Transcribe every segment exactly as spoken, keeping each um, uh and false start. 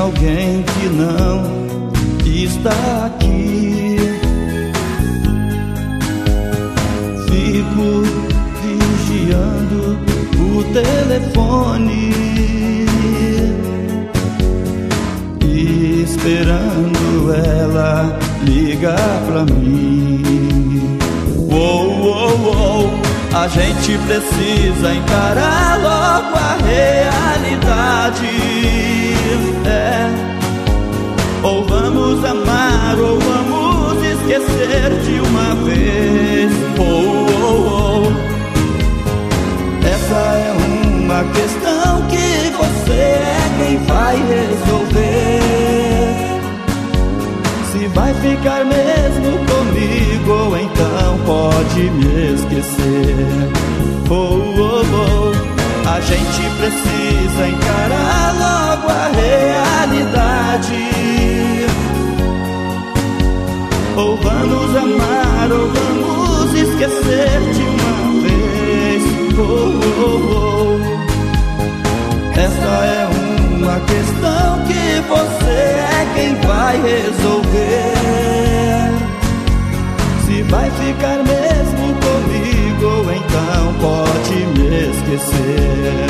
alguém que não está aqui. Fico vigiando o telefone, esperando ela ligar pra mim. Uou, uou, uou, a gente precisa encarar logo a realidade. É, ou vamos amar ou vamos esquecer de uma vez. Oh, oh, oh. Essa é uma questão que você é quem vai resolver. Se vai ficar mesmo comigo ou então pode me esquecer. Oh, oh, oh. A gente precisa encarar logo a realidade. Ou vamos amar ou vamos esquecer de uma vez. Oh, oh, oh. Essa é uma questão que você é quem vai resolver. Se vai ficar mesmo comigo ou então pode me esquecer.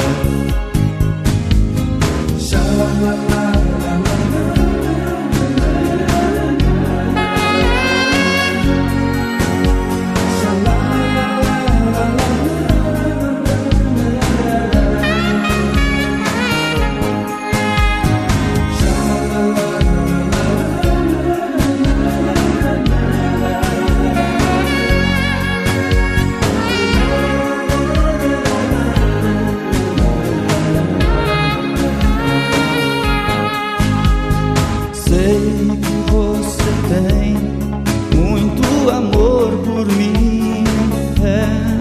Sei que você tem muito amor por mim. É.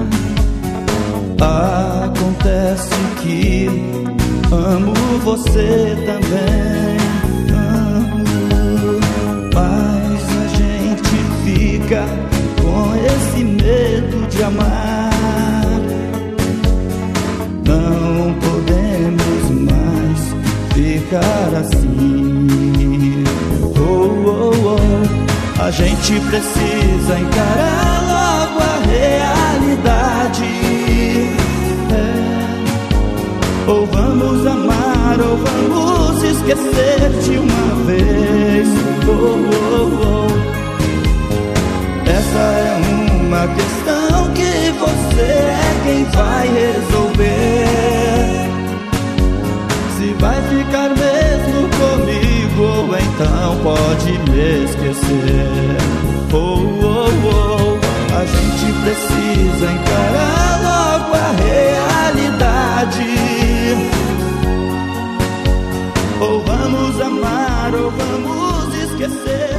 Acontece que amo você também. Amo, mas a gente fica com esse medo de amar. Não podemos mais ficar assim. Oh, oh, oh. A gente precisa encarar logo a realidade. É. Ou vamos amar ou vamos esquecer de uma vez. Oh, oh, oh. Essa é uma questão que você é quem vai resolver. Se vai ficar mesmo comigo ou então pode me esquecer. Oh, oh, oh. A gente precisa encarar logo a realidade. Ou vamos amar ou vamos esquecer.